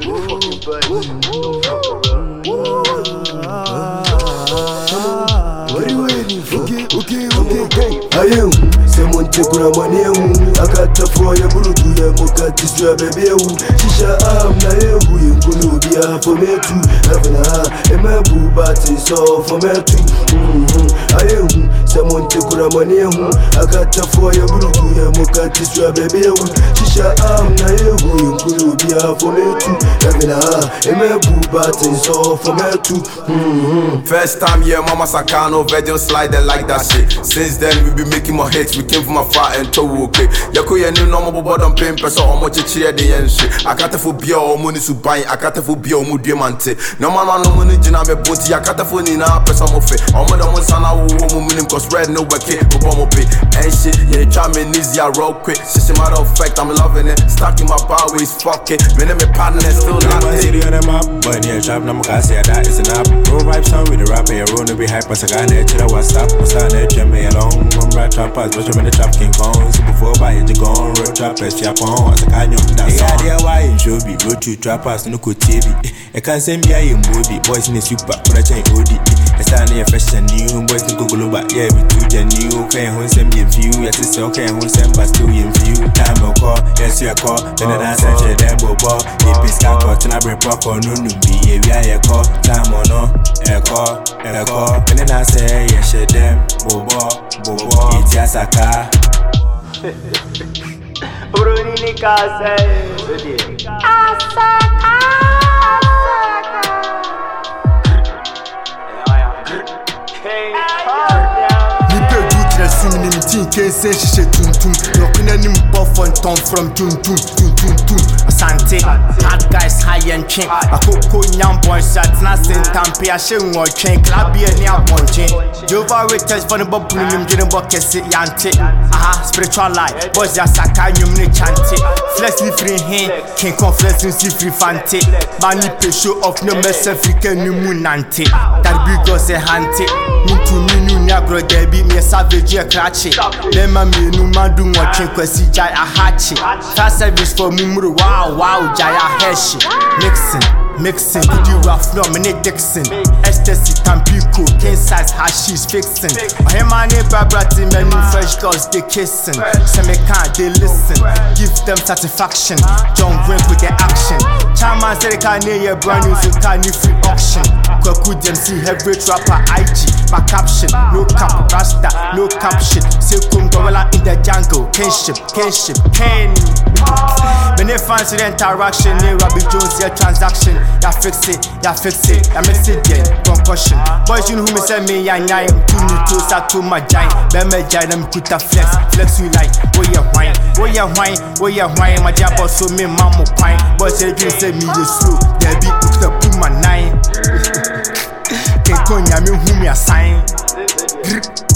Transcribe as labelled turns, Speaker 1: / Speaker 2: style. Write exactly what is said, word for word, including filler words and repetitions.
Speaker 1: fucking birds.
Speaker 2: What are you waiting for? Okay, okay, okay. I am someone take my name. I got to for your Burudu, Mokati, baby. Shisha, I'm not a who you could be for me too. Having a my boo, but it's all for me too. I am someone take my name. I got to for your Burudu, Mokati, baby. Shisha, I'm not a who you could be for me too. Having a my boo, but it's all for me too.
Speaker 3: First time, yeah, Mama Sakano, Virgin sliding like that shit. Since then, we be making more hits. We came from afar and toe okay. Yako ya new normal bottom pain person or much cheer the end shit. I can't for beer or money to buy. I can't for beer or diamante. No man no money jina me bounty. I can't for ni na person of it. I'm the one sana who woman cause red no work it. Obama pay and shit. Yeah, try me easy I roll quick. Just a matter of fact, I'm loving it. Stuck in my power is fucking. When I'm a partner still not
Speaker 4: city on the map. But yeah, trap no more say that is an app. Roll vibe sound with the rapper. You roll no be hype. But I got it. Chill what's up. What's on it? Jimmy alone. One right trappers. Watch them in the trap King Kong. So before buy it, you gone. Road trappers. Chap on. As a kind of that song. Yeah, why you should be. Road to trappers. No could T V. I can't say me I am movie. Boys in the super. But I change O D. I stand here fresh and new. Boys in Google back. Yeah, we too genuine. Okay, who send me a view. Yes, it's okay. Who send but still in view. Time will call. Yes, you call. Then I dance and share them ball. If it's got caught and I break pop on no no be. Yeah, we are call. Time or no. A call. A call. And then I say, yes, share them. Bobo. Bobo. It's just a car.
Speaker 1: Bruni casa.
Speaker 5: Asaka.
Speaker 6: Singing in teen case, she said, Tum Tum. You're going to buff on Tom from Tum Tum, Tum Tum Tum. Asante, hard guys, high and chain. A cocoa young boy shot, nothing, Tampi, a shame or chain, Clabby and Yam Ponche. Jova Ritters for the Bob Premium, Jenny Bucket, Yante. Aha, spiritual life, boys, Yasaka, you may chant it. Flexly free hand, King Conflex, and see free fante. Mani show of no mess, African new moon ante. That big girl say, Hante. Into me, Nagro, there be me a savage. Cratchy, Lema me no man do watching Kwesi Jai a hatchet. Fast service for Mumuru, wow, wow, Jaya Heshi. Mixing, mixing, could you rough no minute Dixon? Ecstasy, Tampico, King size, how she's fixing. Him and neighbor bratty, many fresh girls, they kissing. Some can't, they listen, give them satisfaction. John Wink with the action. Chairman said they can't near brand new, so can't free auction. Kwaku them see every rapper I G, my caption, no cap, rasta, no caption. Say come gorilla in the jungle, kinship, kinship, kin. Many fancy the interaction, near Robbie Jones, your transaction. Ya fix it, ya fix it, ya mix it, yeah, concussion. Boys, you know who me say me, ya nine, two new toes, I to my giant. Bema giant, I'm good to flex, flex you like, where you wine, where you wine, where you wine, my job so me, mama pine. Boys, say you say me, you slow, they be hooked up to my nine. Can't call me whom you sign.